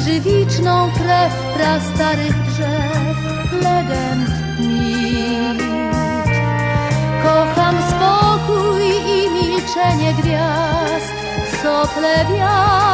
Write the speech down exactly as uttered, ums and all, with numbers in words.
żywiczną krew prastarych drzew, legend, mit. Kocham spokój i milczenie gwiazd, sople wiatru.